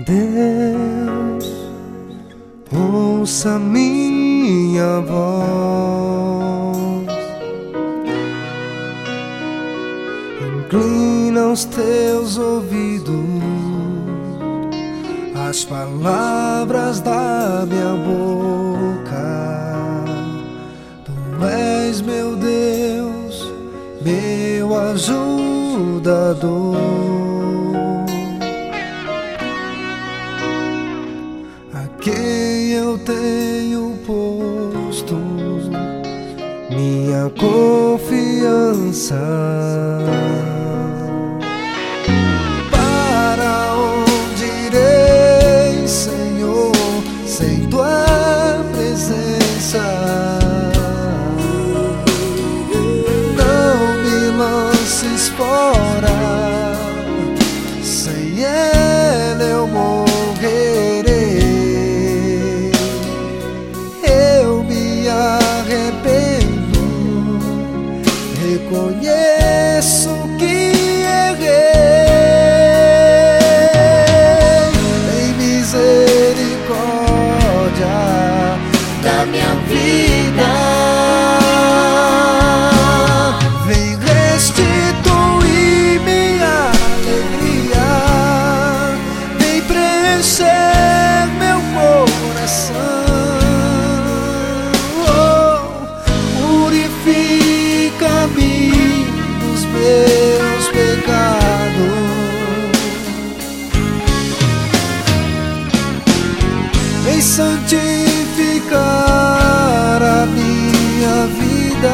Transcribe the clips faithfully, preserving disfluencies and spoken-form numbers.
Deus, ouça minha voz, inclina os teus ouvidos às palavras da minha boca. Tu és meu Deus, meu ajudador, a quem eu tenho posto minha confiança. Para onde irei, Senhor, sem tua presença? Não me lances fora, sem ela eu morrerei. Eu me arrependo, reconheço que errei. Tem misericórdia da minha vida, vem restituir minha alegria, vem preencher meu coração. Oh, purifica-me dos meus pecados, vem santificar a minha vida.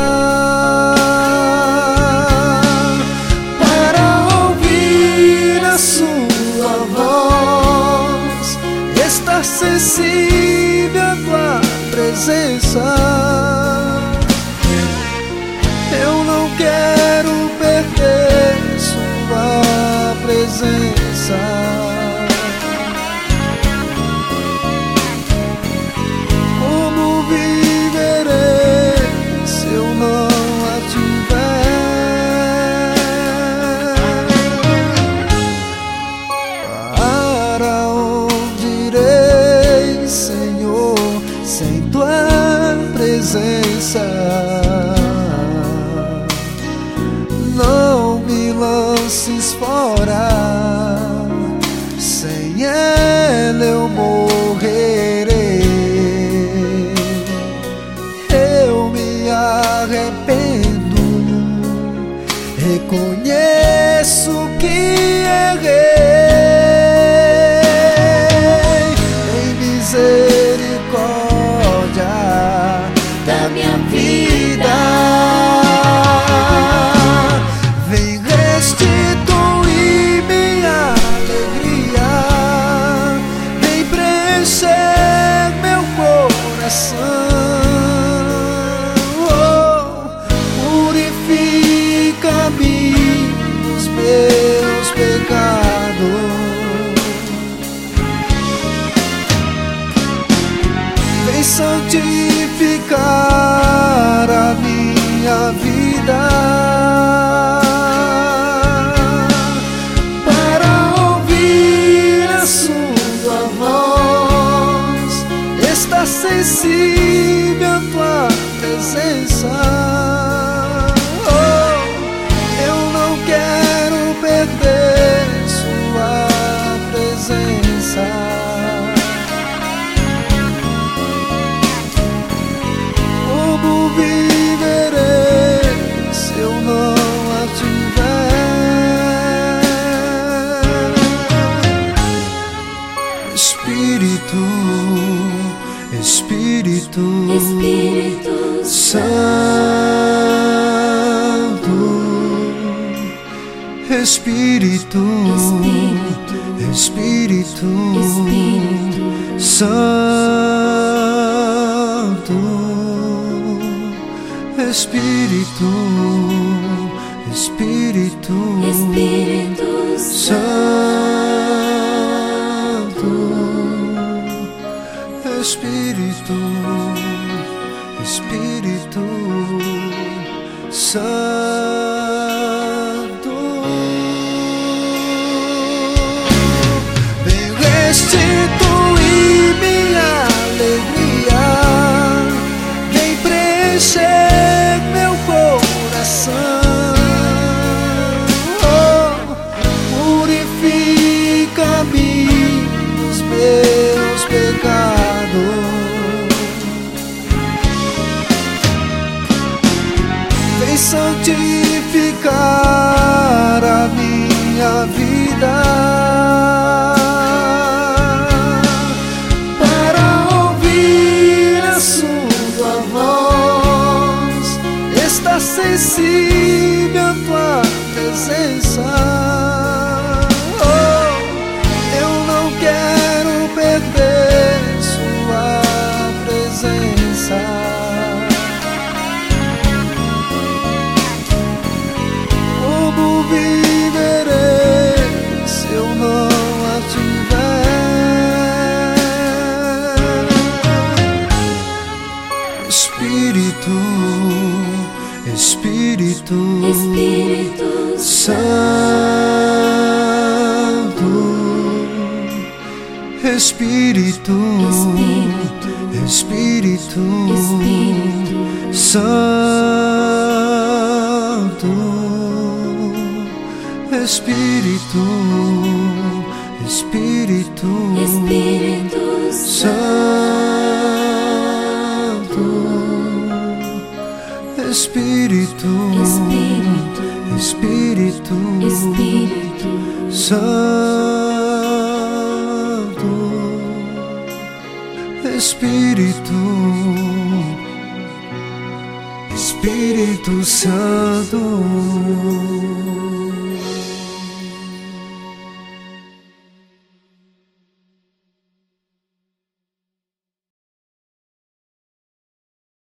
Para ouvir a sua voz, estar sensível à tua presença, eu não quero perder sua presença. Como viverei se eu não a tiver? Para onde irei, Senhor, sem tua presença? Não me lances fora, sem ela eu morrerei. Eu me arrependo, reconheço que errei. Tem misericórdia da minha vida, vem restituir minha alegria, vem preencher meu coração. Oh, purifica-me dos meus pecados, vem santificar a minha vida. Para ouvir a sua voz, estar sensível à tua presença, oh, eu não quero perder sua presença. Como viverei se eu não a tiver? Espírito, Espírito, Espírito Santo, Espírito, Espírito, Espírito, Espírito Santo, Espírito, Espírito, Espírito Santo, Espírito, Espírito Santo, vem Oh, eu não quero perder sua presença. Como viverei se eu não a tiver? Espírito, Espírito, Espírito Santo, Espírito, Espírito, Espírito Santo, Espírito, Espírito, Espírito Santo, Espírito, Espírito, Espírito Santo, Espírito, Espírito Santo.